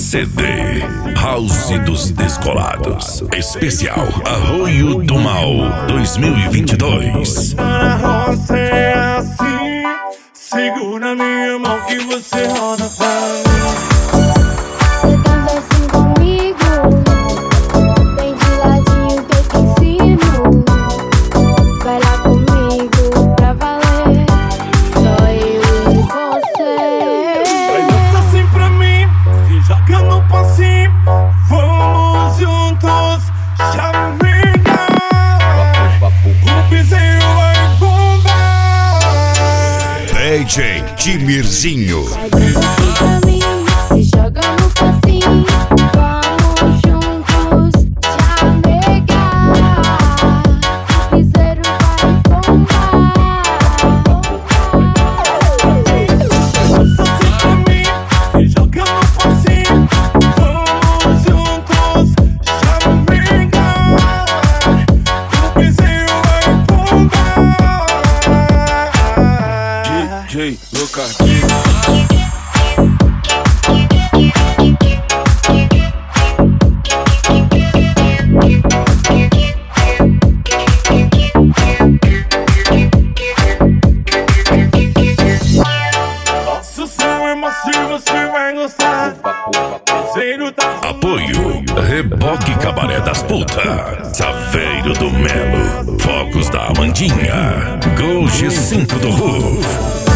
CD House dos Descolados. Especial Arroio do Mal 2022. Na roça é assim, segura minha mão que você roda pra mim. Você dança assim comigo, vem de ladinho que eu te ensino. Vai lá comigo pra valer, só eu e você. Vai dançar assim pra mim, se joga no passinho. Vamos juntos, chamiga. O piseiro vai bombar. DJ Timirzinho. Vai dançar assim pra mim, se joga no passinho. Vamos juntos, chamegar. O piseiro vai bombar. Dança assim pra mim, se joga no passinho. Vamos juntos, chamiga. O piseiro vai bombar. DJ Lucardinho. Nosso som é macio, você vai gostar. Piseiro tá Apoio Reboque Cabaré das Putas, Saveiro do Melo, Focos da Amandinha, Gol G5 do Ruf.